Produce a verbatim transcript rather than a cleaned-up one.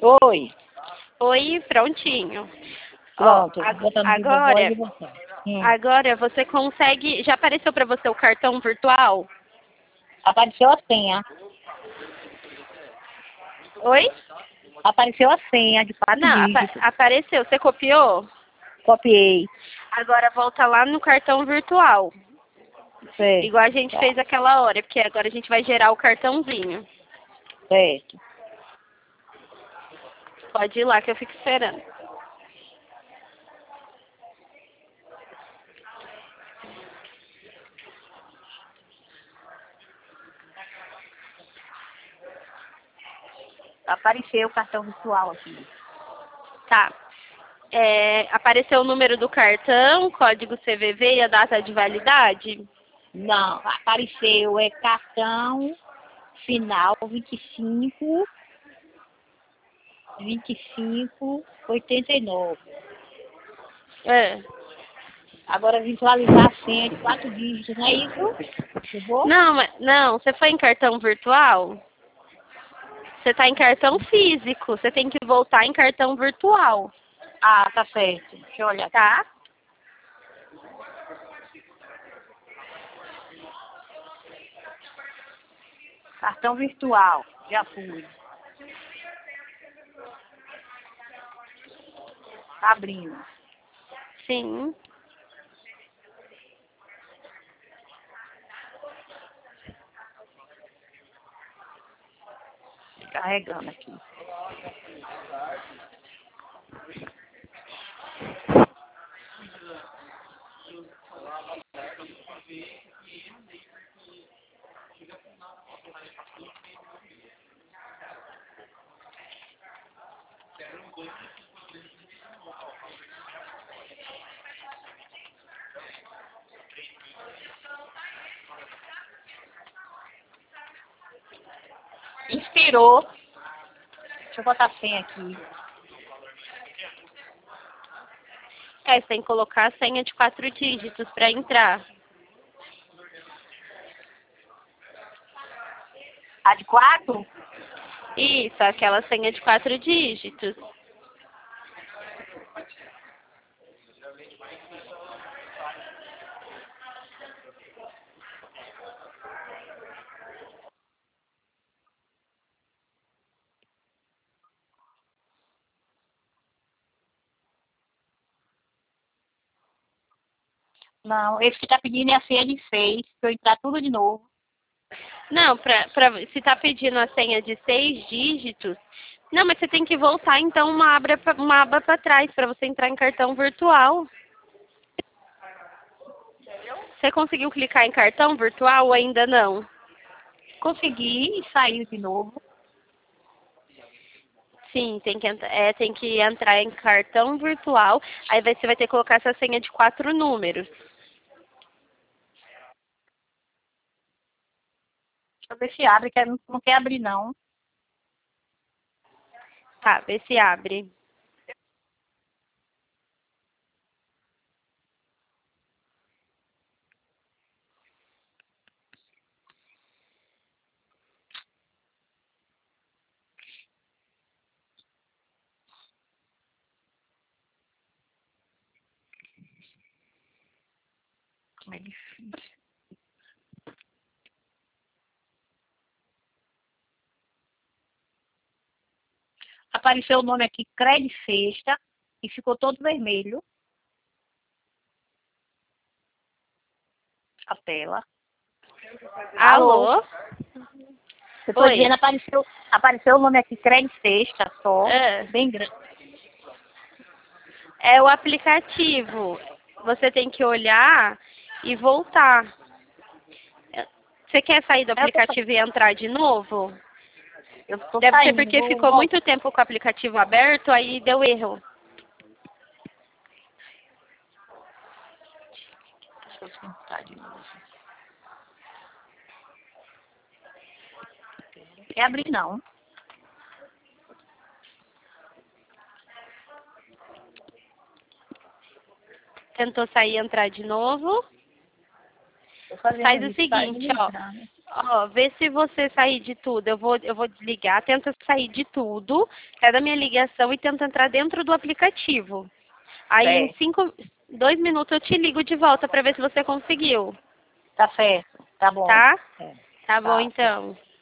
Oi. Oi, prontinho. Pronto, Ó, ag- botando de vovó agora, e de vovó. Hum. agora você consegue. Já apareceu para você o cartão virtual? Apareceu a senha. Oi? Apareceu a senha de quatro Não, apa- dígitos. apareceu. Você copiou? Copiei. Agora volta lá no cartão virtual. Certo. Igual a gente Tá. fez aquela hora, porque agora a gente vai gerar o cartãozinho. Certo. Pode ir lá que eu fico esperando. Apareceu o cartão virtual aqui. Tá. É, apareceu o número do cartão, código C V V e a data de validade? Não, apareceu, é cartão final vinte e cinco, vinte e cinco, oitenta e nove. É. Agora visualizar a senha de quatro dígitos, não é isso? Eu vou? Não, mas- não, você foi em cartão virtual? Você está em cartão físico, você tem que voltar em cartão virtual, Ah, tá certo. Deixa eu olhar. tá? Cartão virtual, já fui. Tá abrindo. Sim. Carregando aqui. Inspirou. Deixa eu botar a senha aqui. É, você tem que colocar a senha de quatro dígitos para entrar. A de quatro? Isso, aquela senha de quatro dígitos. Não, esse que tá pedindo é a senha de seis. Pra eu entrar tudo de novo. Não, pra, pra, se tá pedindo a senha de seis dígitos, não, mas você tem que voltar então uma aba pra, uma aba para trás para você entrar em cartão virtual. Você conseguiu clicar em cartão virtual ou ainda não? Consegui e saiu de novo. Sim, tem que, entra- é, tem que entrar em cartão virtual. Aí vai- você vai ter que colocar essa senha de quatro números. Deixa eu ver se abre, que não, não quer abrir não. Tá, vê se abre. É difícil. Apareceu o nome aqui, Cred Sexta, e ficou todo vermelho. A tela. Alô? Alô? Eu tô Oi. dizendo, apareceu, apareceu o nome aqui, Cred Sexta, só, É, bem grande. é o aplicativo. Você tem que olhar e voltar. Você quer sair do Eu tô, aplicativo e entrar de novo? eu tô Deve ser saindo, porque vou, ficou vou. muito tempo com o aplicativo aberto, aí deu erro. Deixa eu sentar de novo. Não quer abrir não. Tentou sair e entrar de novo. Tô fazendo Faz o isso, tá seguinte, ó. entrando. Ó, vê se você sair de tudo. Eu vou, eu vou desligar, tenta sair de tudo, é da minha ligação e tenta entrar dentro do aplicativo. Aí em Certo, cinco, dois minutos eu te ligo de volta para ver se você conseguiu, tá certo, tá bom. tá? É, Tá bom tá. então.